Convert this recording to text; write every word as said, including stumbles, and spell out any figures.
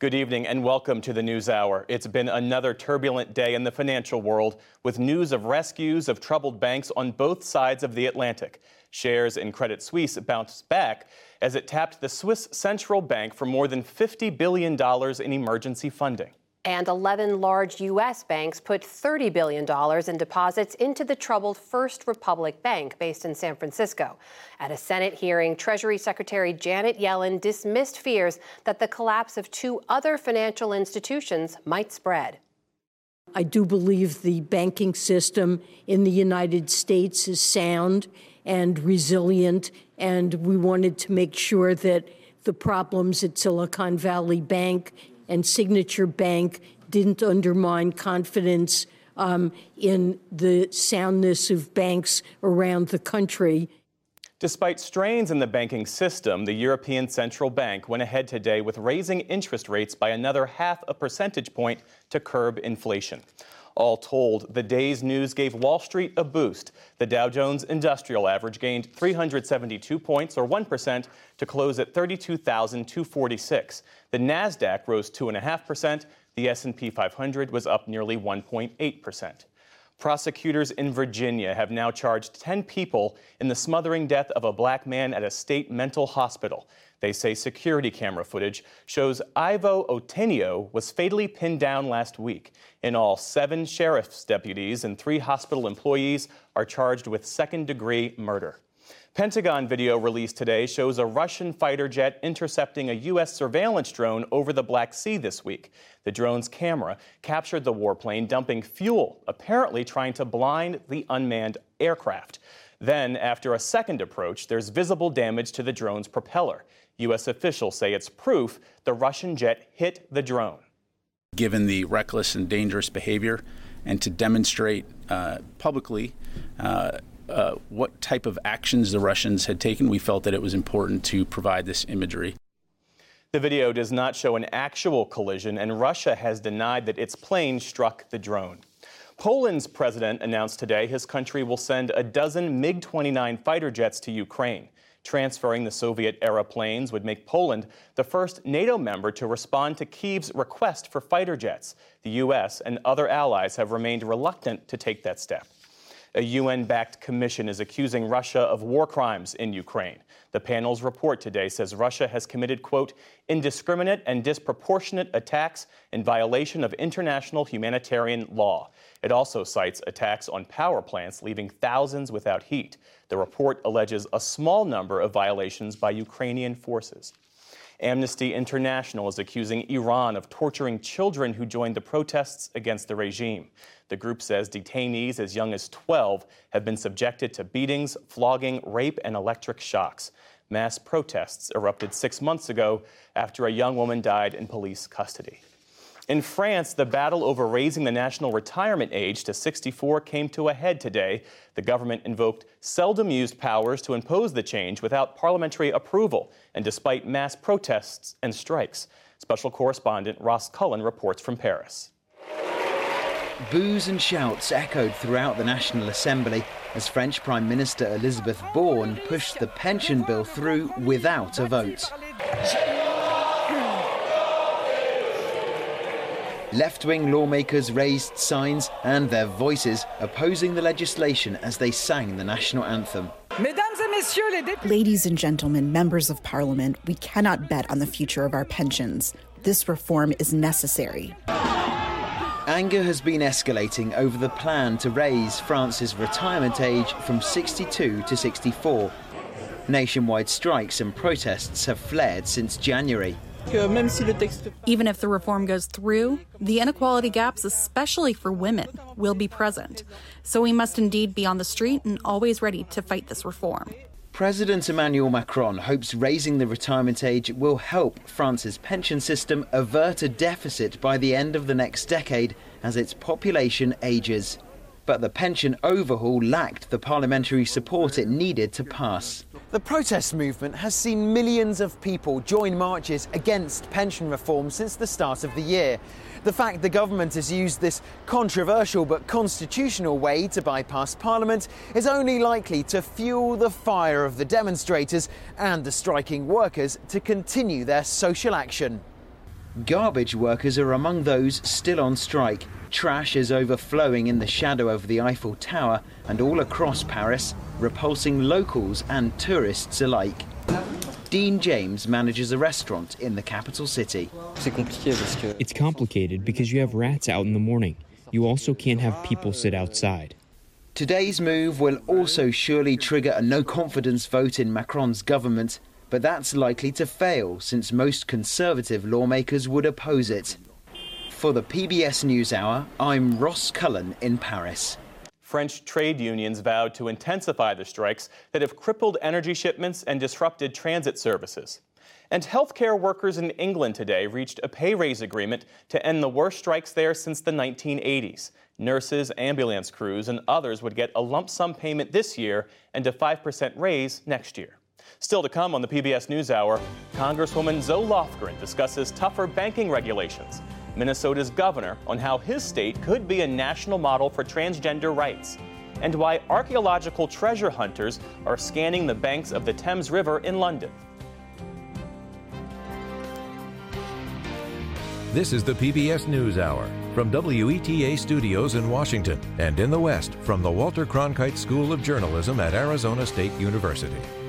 Good evening and welcome to the News Hour. It's been another turbulent day in the financial world with news of rescues of troubled banks on both sides of the Atlantic. Shares in Credit Suisse bounced back as it tapped the Swiss Central Bank for more than fifty billion dollars in emergency funding. And eleven large U S banks put thirty billion dollars in deposits into the troubled First Republic Bank based in San Francisco. At a Senate hearing, Treasury Secretary Janet Yellen dismissed fears that the collapse of two other financial institutions might spread. I do believe the banking system in the United States is sound and resilient, and we wanted to make sure that the problems at Silicon Valley Bank and Signature Bank didn't undermine confidence um, in the soundness of banks around the country. Despite strains in the banking system, the European Central Bank went ahead today with raising interest rates by another half a percentage point to curb inflation. All told, the day's news gave Wall Street a boost. The Dow Jones Industrial Average gained three hundred seventy-two points, or one percent, to close at thirty-two thousand two hundred forty-six. The Nasdaq rose two point five percent. The S and P five hundred was up nearly one point eight percent. Prosecutors in Virginia have now charged ten people in the smothering death of a black man at a state mental hospital. They say security camera footage shows Ivo Otenio was fatally pinned down last week. In all, seven sheriff's deputies and three hospital employees are charged with second-degree murder. Pentagon video released today shows a Russian fighter jet intercepting a U S surveillance drone over the Black Sea this week. The drone's camera captured the warplane dumping fuel, apparently trying to blind the unmanned aircraft. Then, after a second approach, there's visible damage to the drone's propeller. U S officials say it's proof the Russian jet hit the drone. Given the reckless and dangerous behavior, and to demonstrate uh, publicly uh, uh, what type of actions the Russians had taken, we felt that it was important to provide this imagery. The video does not show an actual collision, and Russia has denied that its plane struck the drone. Poland's president announced today his country will send a dozen MiG twenty-nine fighter jets to Ukraine. Transferring the Soviet-era planes would make Poland the first NATO member to respond to Kyiv's request for fighter jets. The U S and other allies have remained reluctant to take that step. A U N-backed commission is accusing Russia of war crimes in Ukraine. The panel's report today says Russia has committed, quote, indiscriminate and disproportionate attacks in violation of international humanitarian law. It also cites attacks on power plants, leaving thousands without heat. The report alleges a small number of violations by Ukrainian forces. Amnesty International is accusing Iran of torturing children who joined the protests against the regime. The group says detainees as young as twelve have been subjected to beatings, flogging, rape, and electric shocks. Mass protests erupted six months ago after a young woman died in police custody. In France, the battle over raising the national retirement age to sixty-four came to a head today. The government invoked seldom-used powers to impose the change without parliamentary approval, and despite mass protests and strikes. Special correspondent Ross Cullen reports from Paris. Boos and shouts echoed throughout the National Assembly as French Prime Minister Elisabeth Borne pushed the pension bill through without a vote. Left-wing lawmakers raised signs and their voices opposing the legislation as they sang the national anthem. Ladies and gentlemen, members of parliament, we cannot bet on the future of our pensions. This reform is necessary. Anger has been escalating over the plan to raise France's retirement age from sixty-two to sixty-four. Nationwide strikes and protests have flared since January. Even if the reform goes through, the inequality gaps, especially for women, will be present. So we must indeed be on the street and always ready to fight this reform. President Emmanuel Macron hopes raising the retirement age will help France's pension system avert a deficit by the end of the next decade as its population ages. But the pension overhaul lacked the parliamentary support it needed to pass. The protest movement has seen millions of people join marches against pension reform since the start of the year. The fact the government has used this controversial but constitutional way to bypass Parliament is only likely to fuel the fire of the demonstrators and the striking workers to continue their social action. Garbage workers are among those still on strike. Trash is overflowing in the shadow of the Eiffel Tower and all across Paris, repulsing locals and tourists alike. Dean James manages a restaurant in the capital city. It's complicated because you have rats out in the morning. You also can't have people sit outside. Today's move will also surely trigger a no-confidence vote in Macron's government, but that's likely to fail since most conservative lawmakers would oppose it. For the P B S NewsHour, I'm Ross Cullen in Paris. French trade unions vowed to intensify the strikes that have crippled energy shipments and disrupted transit services. And healthcare workers in England today reached a pay raise agreement to end the worst strikes there since the nineteen eighties. Nurses, ambulance crews, and others would get a lump sum payment this year and a five percent raise next year. Still to come on the P B S NewsHour, Congresswoman Zoe Lofgren discusses tougher banking regulations, Minnesota's governor on how his state could be a national model for transgender rights, and why archaeological treasure hunters are scanning the banks of the Thames River in London. This is the P B S NewsHour from W E T A Studios in Washington and in the West from the Walter Cronkite School of Journalism at Arizona State University.